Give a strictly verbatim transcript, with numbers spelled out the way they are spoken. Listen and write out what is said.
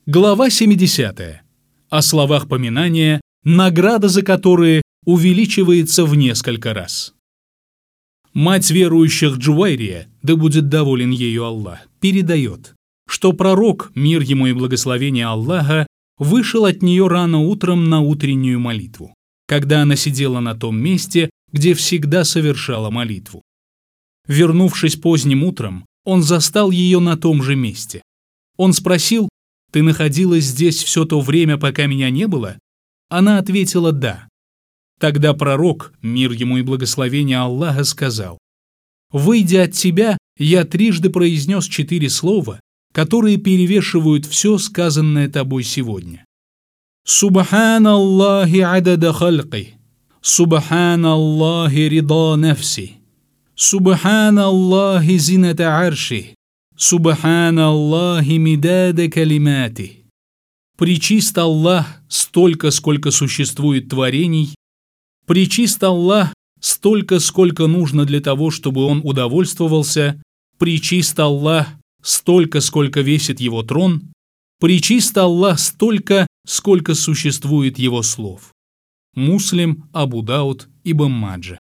Глава семидесятая. О словах поминания, награда за которые увеличивается в несколько раз. Мать верующих Джувайрия, да будет доволен ею Аллах, передает, что пророк, мир ему и благословение Аллаха, вышел от нее рано утром на утреннюю молитву, когда она сидела на том месте, где всегда совершала молитву. Вернувшись поздним утром, он застал ее на том же месте. Он спросил: «Ты находилась здесь все то время, пока меня не было?» Она ответила: «Да». Тогда пророк, мир ему и благословение Аллаха, сказал: «Выйдя от тебя, я трижды произнес четыре слова, которые перевешивают все сказанное тобой сегодня. Субханаллахи адада хальки, Субханаллахи рида нафси, Субханаллахи зината арши, Субханаллахи мидада калимати». Пречист Аллах столько, сколько существует творений, пречист Аллах столько, сколько нужно для того, чтобы он удовольствовался, пречист Аллах столько, сколько весит его трон, пречист Аллах столько, сколько существует его слов. Муслим, Абу Дауд, Ибн Маджа.